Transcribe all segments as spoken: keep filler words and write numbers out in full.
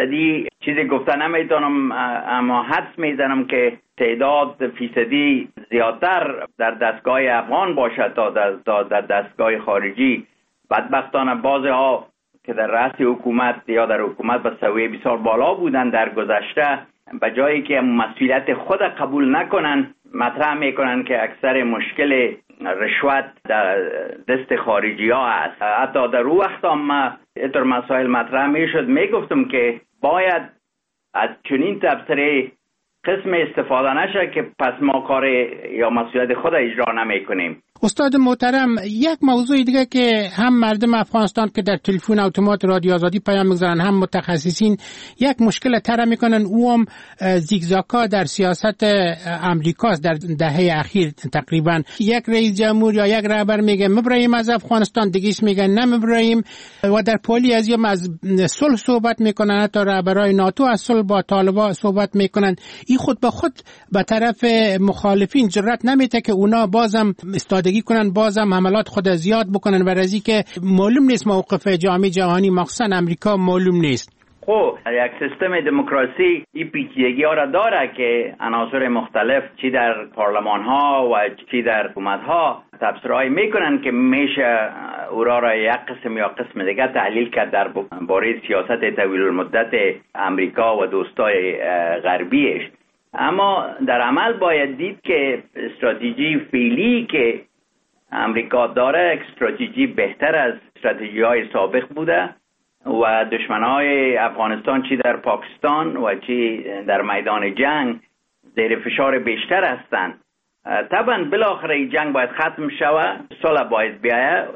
فیصدی چیزی گفتن نمیتونم، اما حدس میزنم که تعداد فیصدی زیادتر در دستگاه افغان باشد تا در, در دستگاه خارجی. بدبختانه بعضی ها که در رأس حکومت یا در حکومت به سویه بسیار بالا بودن در گذشته، به جایی که مسئولیت خود قبول نکنن مطرح میکنن که اکثر مشکل رشوت در دست خارجی ها است. حتی در او وقت هم اینطور مسائل مطرح میشد، میگفتم که باید از چنین تبصره قسم استفاده نشه که پس ما کار یا مسئولیت خود اجرا نمی کنیم. استاد محترم، یک موضوع دیگه که هم مردم افغانستان که در تلفن اتومات رادیو آزادی پیام میگذارن، هم متخصصین یک مشکل طرح میکنن، او هم زیگزاکا در سیاست امریکاست. در دهه اخیر تقریبا یک رئیس جمهور یا یک رهبر میگه مبرایم از افغانستان، دیگه‌اش میگن نه مبرایم، و در پولی از یم از صلح صحبت میکنن. حتی رهبرای ناتو از صلح با طالبان صحبت میکنن. این خود به خود به طرف مخالفین جرأت نمیده که اونا بازم استادگی کنن، بازم حملات خود زیاد بکنن، برای که معلوم نیست موقف جامعه جهانی مخصوصا امریکا معلوم نیست. خب یک سیستم دموکراسی این پیچیدگی ها را داره که عناصر مختلف چی در پارلمان ها و چی در حکومت ها تبصره‌ای میکنن که میشه او را را یک قسم یا قسم دیگه تحلیل کرد در باره سیاست طویل المدت امریکا و دوستای غربیش. اما در عمل باید دید که استراتژی فعلی که امریکا داره استراتژی بهتر از استراتژی های سابق بوده و دشمنای افغانستان چی در پاکستان و چی در میدان جنگ زیر فشار بیشتر هستند. طبعا بالاخره جنگ باید ختم شود، صلح باید بیاید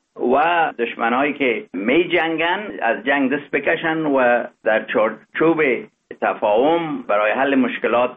و دشمنایی که می جنگن از جنگ دست بکشن و در چارچوب تفاهم برای حل مشکلات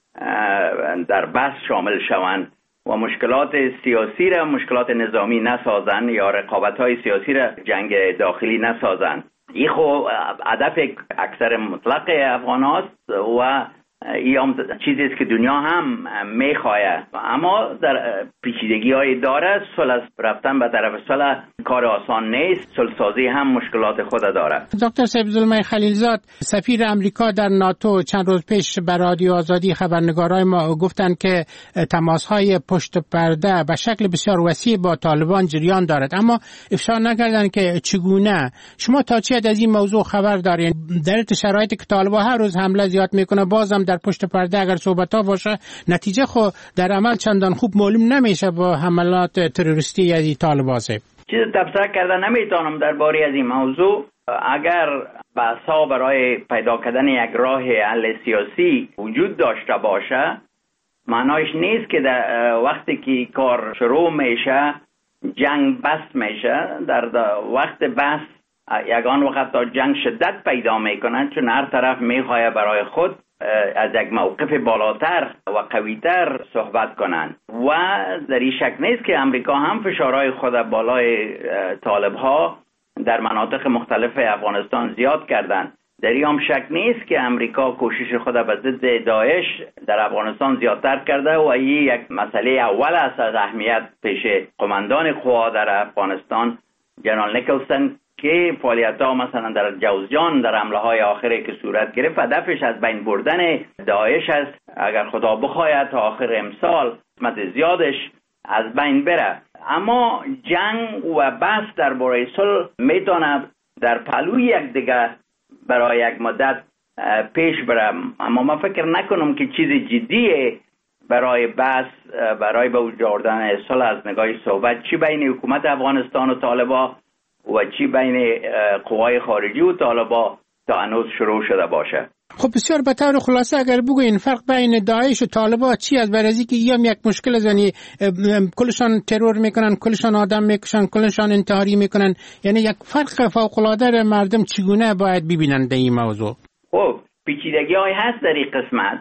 در بحث شامل شوند و مشکلات سیاسی را مشکلات نظامی نسازن یا رقابت‌های سیاسی را جنگ داخلی نسازن. این خب هدف اکثر مطلق افغان هاست و این هم چیزی است که دنیا هم میخواهد، اما در پیچیدگی های داره. صلح رفتن به طرف صلح کار آسان نیست، صلح سازی هم مشکلات خود داره. دکتر سیف‌الزلمه خلیلزاد، سفیر امریکا در ناتو، چند روز پیش به رادیو آزادی خبرنگارای ما گفتند که تماس‌های پشت پرده به شکل بسیار وسیع با طالبان جریان دارد، اما افشا نکردند که چگونه. شما تا چه حد از این موضوع خبر دارین؟ در شرایطی که طالبان هر روز حمله زیاد میکنه، بازم در پشت پرده اگر صحبت ها باشه، نتیجه خو در عمل چندان خوب معلوم نمیشه با حملات تروریستی از این طالبان. چیز تبصره کردن نمیتونم درباره از این موضوع. اگر بحثا برای پیدا کردن یک راه حل سیاسی وجود داشته باشه، معنایش نیست که در وقتی که کار شروع میشه جنگ بس میشه. در وقت بحث یگان وقت تا جنگ شدت پیدا میکنن، چون هر طرف میخواه برای خود از یک موقف بالاتر و قویتر صحبت کنند و در این شک نیست که امریکا هم فشارهای خود بالای طالب ها در مناطق مختلف افغانستان زیاد کردند. در این هم شک نیست که امریکا کوشش خود به ضد داعش در افغانستان زیادتر کرده و این یک مسئله اول است از اهمیت پیش قماندان قوا در افغانستان جنرال نیکلسن که فعالیت‌ها مثلا در جوزجان در حمله های آخری که صورت گرفت هدفش از بین بردن داعش است. اگر خدا بخواهد تا آخر امسال قسمت زیادش از بین بره. اما جنگ و بحث درباره صلح میتونه در پهلوی یک دیگه برای یک مدت پیش بره، اما من فکر نکنم که چیز جدیه برای بحث برای به وجود آوردن صلح از نگاه صحبت چی بین حکومت افغانستان و طالبان و چی بین قوای خارجی و طالبان تا هنوز شروع شده باشه. خب بسیار به طور خلاصه اگر بگوین فرق بین داعش و طالبان چی است؟ برای که ایام یک مشکل زنی کلشان ترور میکنن، کلشان آدم میکشن، کلشان انتحاری میکنن، یعنی یک فرق فوق العاده مردم چگونه باید ببینن در این موضوع؟ خب پیچیدگی های هست در این قسمت.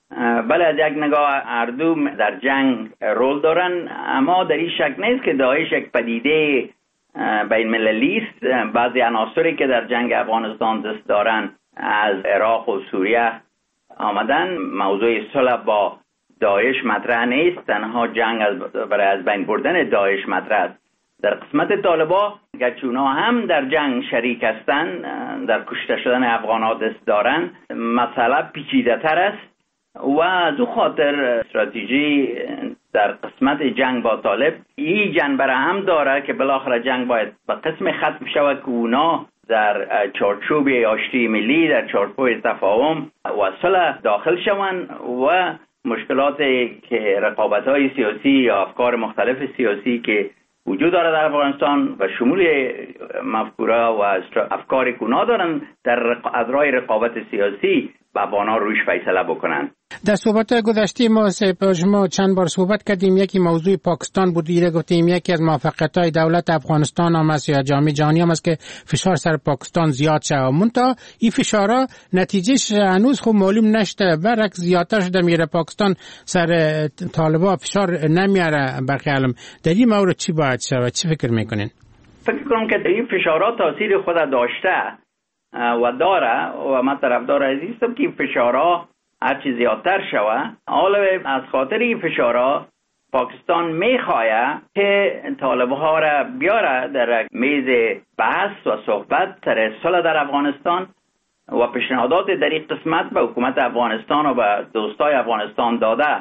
بله از یک نگاه هر دو در جنگ رول دارن، اما در این شک نیست که داعش یک پدیده بین مللی است. بعضی عناصری که در جنگ افغانستان دست دارن از عراق و سوریه آمدن. موضوع صلح با داعش مطرح نیست، تنها جنگ از برای از بین بردن داعش مطرح است. در قسمت طالبا گرچه اونا هم در جنگ شریک هستن، در کشته شدن افغان‌ها دست دارن، مسئله پیچیده تر است و از او خاطر استراتژی در قسمت جنگ با طالب این جنبه را هم داره که بالاخره جنگ باید به قسم ختم شود که اونا در چارچوب آشتی ملی، در چارچوب تفاهم و صلح داخل شوند و مشکلاتی که رقابت‌های سیاسی یا افکار مختلف سیاسی که وجود داره در افغانستان و شمول مفکوره و افکاری که اونا دارن در از راه رقابت سیاسی با بانا روش فیصله بکنن. در صحبت گذشته ما ما چند بار صحبت کردیم، یکی موضوع پاکستان بود، دیگه گفتیم یکی از موفقیت‌های دولت افغانستان هم است یا جامعه جهانی هم است که فشار سر پاکستان زیاد شد. منتها این فشارها نتیجهش هنوز خوب معلوم نشده، برعکس زیادتر شده میره، پاکستان سر طالبان فشار نمیاره. بخیالم در این مورد چی باید شود؟ چی فکر میکنین؟ فکر کنم که این فشارها تاثیر خود داشته و داره و من طرفدار عزیزم که فشارها هرچی زیادتر شوه. حالا از خاطر این فشارها پاکستان میخواه که طالبها را بیاره در میز بحث و صحبت سر صلح در افغانستان و پیشنهادات در این قسمت به حکومت افغانستان و به دوستای افغانستان داده.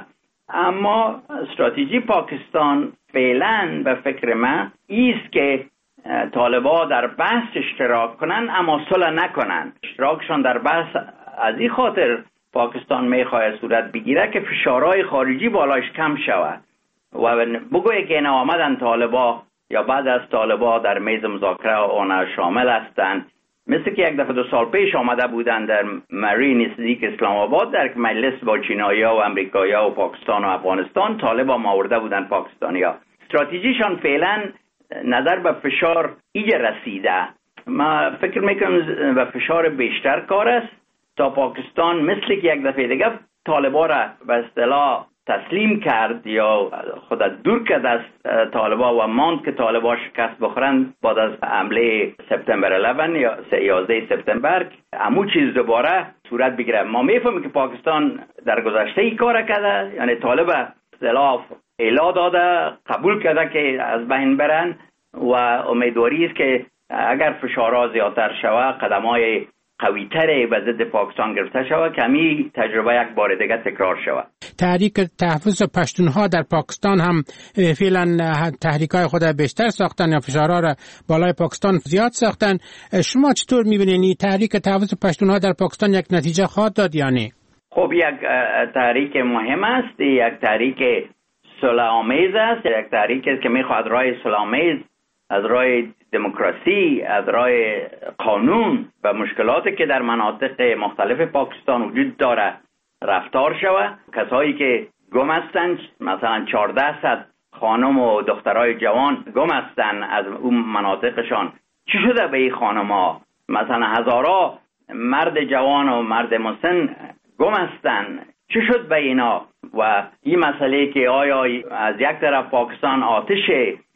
اما استراتژی پاکستان فعلا به فکر من ایست که طالبها در بحث اشتراک کنن اما صلح نکنن. اشتراکشان در بحث از این خاطر پاکستان میخواد صورت بگیره که فشارهای خارجی بالاش کم شود و بگویه که اینا آمدن طالبا یا بعد از طالبا در میز مذاکره آنها شامل هستند، مثل که یک دفعه دو سال پیش آمده بودن در مری نزدیک اسلام آباد در مجلس با چینایی‌ها و امریکایی‌ها و پاکستان و افغانستان، طالبا آورده بودن پاکستانی‌ها. استراتژیشان فعلا نظر به فشار ایجا رسیده. ما فکر میکنم به فشار بیشتر کار است تا پاکستان مثل که یک دفعه دیگه طالبا را به اصطلاح تسلیم کرد یا خود دور کرد از طالبا و ماند که طالبا شکست بخورند بعد از حمله سپتامبر یازده یا یازده سپتامبر همون چیز دوباره صورت بگیره. ما میفهمیم که پاکستان در گذشته ای کار کرده، یعنی طالب اصطلاح اعلا داده، قبول کرده که از بین برن و امیدواری است که اگر فشارها زیادتر شود قدم‌های قوی‌تری به ضد پاکستان گرفته شود که همین تجربه یک بار دیگه تکرار شود. تحریک تحفظ پشتونها در پاکستان هم فعلا تحریک‌های خود بیشتر ساختن یا فشارها را بالای پاکستان زیاد ساختن. شما چطور می‌بینید تحریک تحفظ پشتونها در پاکستان یک نتیجه خواهد داد یا نه؟ خب یک تحریک مهم است، یک تحریک صلح‌آمیز است، یک تحریک است که می‌خواد راه صلح‌آمیز از راه دموکراسی، از راه قانون و مشکلاتی که در مناطق مختلف پاکستان وجود داره رفتار شود. کسایی که گم هستند، مثلا چهارده صد خانم و دخترای جوان گم هستند از اون مناطقشان، چی شده به این خانم‌ها؟ مثلا هزارها مرد جوان و مرد مسن گم هستند، چی شد به اینا؟ و این مسئله که آیا از یک طرف پاکستان آتش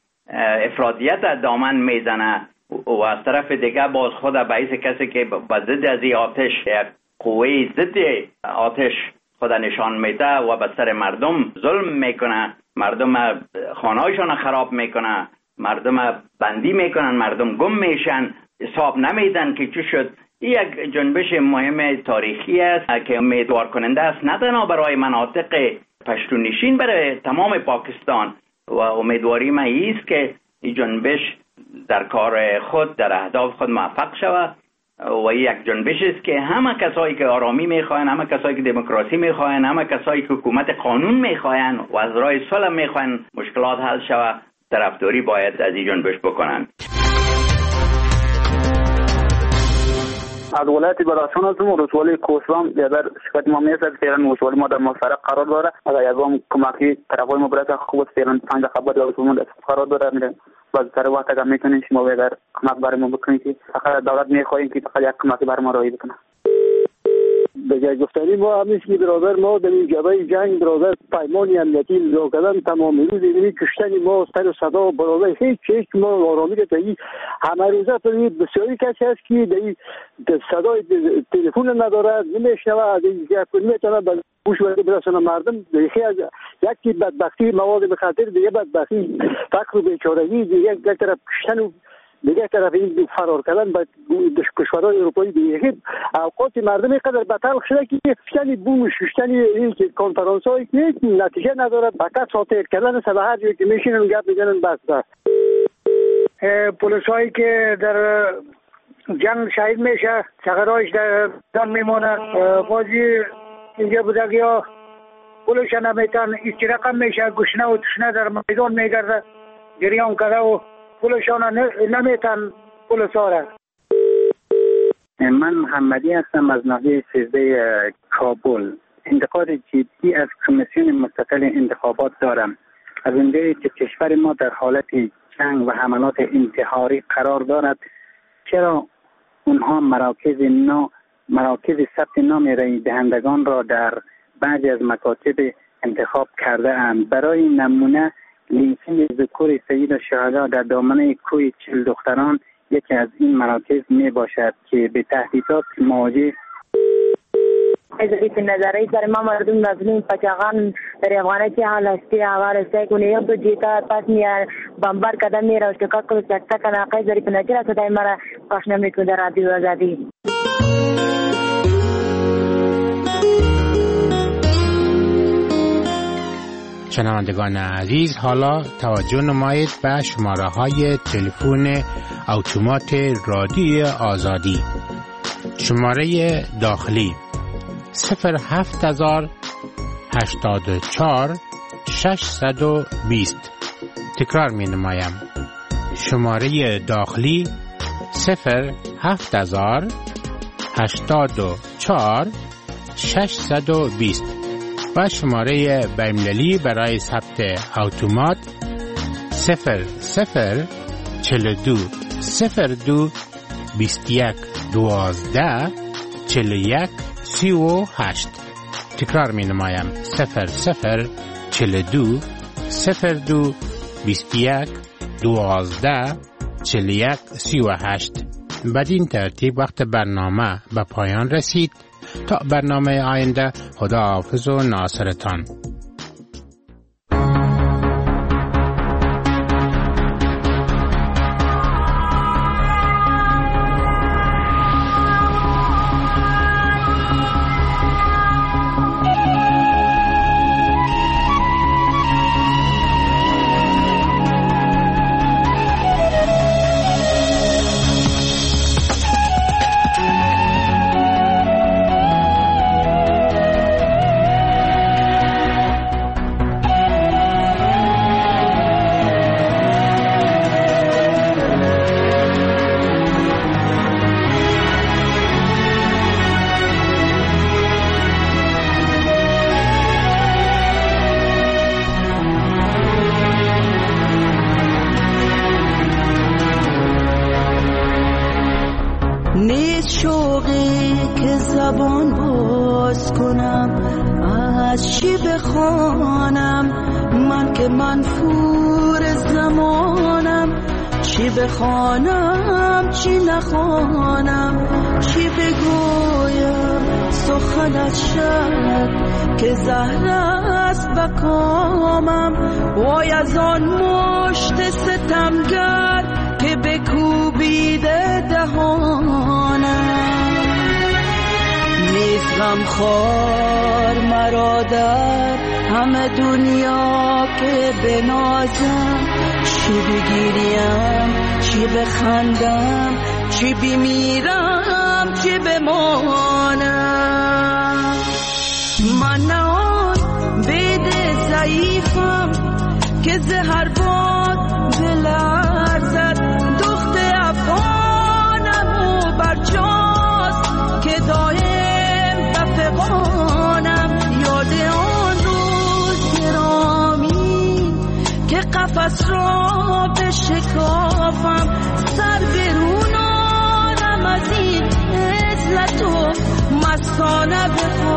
افرادیت دامن میزنه و از طرف دیگه باز خود باعث کسی که با ضد از این آتش یک قوه ضد آتش خود نشان میده و به سر مردم ظلم میکنه، مردم خانهایشان خراب میکنه، مردم بندی میکنن، مردم گم میشن، حساب نمیدن که چی شد. یک جنبش مهم تاریخی است که امیدوار کننده است، نه تنها برای مناطق پشتونشین، برای تمام پاکستان. و امیدواری من ایست که این جنبش در کار خود، در اهداف خود موفق شود و یک جنبش است که همه کسایی که آرامی میخواین، همه کسایی که دموکراسی میخواین، همه کسایی که حکومت قانون میخواین و از راه صلح میخواین مشکلات حل شود، طرفداری باید از این جنبش بکنن. از ولایت بدخشان هستم و رسولی کوسلام در شکایت ما میرسد. فعلا رسولی ما در مفرق قرار داره. اگر یکم کمکی طرفای ما برسه خوب است. فعلا پنج خبر در رسولی ما قرار داره. میره باز سر وقت اگر میتونین شما اگر کمک برای ما بکنید که فقط دولت میخواهیم که فقط یک کمکی برای ما رایی بکنه. به جای گفتنی ما همیشه که برادر ما در این جبهه جنگ برادر پیمانی امنیتی امضا کردن، تمام روز اینی کشتن ما سر صدا برادر هیچ هیچ ما آرامی که تایی همه روزه تو بسیاری کسی هست که در صدای تلفن نداره، نمیشنوه، از این یک میتونه به گوش برسونه مردم. یکی از یکی بدبختی مواد مخدر، دیگه بدبختی فقر و بیچارگی، دیگه یک طرف کشتن و دیگه طرف این فرار کردن به کشورهای اروپایی. دیگه اوقات مردم اینقدر بتلخ شده که ششتن بوم ششتن این که کنفرانس هایی که نتیجه نداره، فقط ساطع کردن سر هر جایی که میشینن گپ میزنن بس بس. پلیس هایی که در جنگ شهید میشه، سقرایش در دان میمونه، بازی اینجا بودگی ها پولش نمیتن، ایچی رقم میشه، گشنه و تشنه در میدان میگرده، گریان کرده و پولشان نمیتن پولش ها را. من محمدی هستم از ناحیه سیزده کابل. انتقاد جدی از کمیسیون مستقل انتخابات دارم. از اونجایی که کشور ما در حالت جنگ و حملات انتحاری قرار دارد، چرا اونها مراکز نو مراکز ثبت نام رای دهندگان را در بعضی از مکاتب انتخاب کرده اند؟ برای نمونه لیسین ذکور سید الشهدا در دامنه کوی چل دختران یکی از این مراکز می باشد که به تهدیدات مواجه. از این نظری در ما مردم مظلوم پچاقان در افغانستان حال هستی آوار است که نیام تو جیتا پس میار بمبار کدام میره و شکاک کو سکتا کنا قای ذری پنجره صدای مرا پخش نمیکنه در رادیو آزادی. شنوندگان عزیز، حالا توجه نمایید به شماره های تلفن اتومات رادیو آزادی. شماره داخلی صفر هفت هزار هشتاد و چهار ششصد و بیست. تکرار می نمایم. شماره داخلی صفر هفت هزار هشتاد و چهار ششصد و بیست و شماره بین‌المللی برای ثبت اتومات صفر صفر چهل و دو صفر دو بیست و یک دوازده چهل و یک سی و هشت. تکرار می نمایم. صفر صفر چهل و دو صفر دو بیست و یک دوازده چهل و یک سی و هشت. بدین ترتیب وقت برنامه به پایان رسید. تا برنامه آینده، خدا حافظ و ناصرتان. بخوانم چی نخوانم، چی بگویم سخنت شد که زهر است بکامم. وای از آن مشت ستمگر که بکوبیده دهانم. نیست غمخوار مرا در همه دنیا که بنازم، چی بگیریم چی بخندم، چی بمیرم چی بمانم. من نه آن بید ضعیفم که زهر باد بلرزد، دخت افغانم و برجاست که دایم بفغانم. یاد آن روز گرامی که قفس را بشکافم، سر برونانم از این عزلت و مستانه بخوام.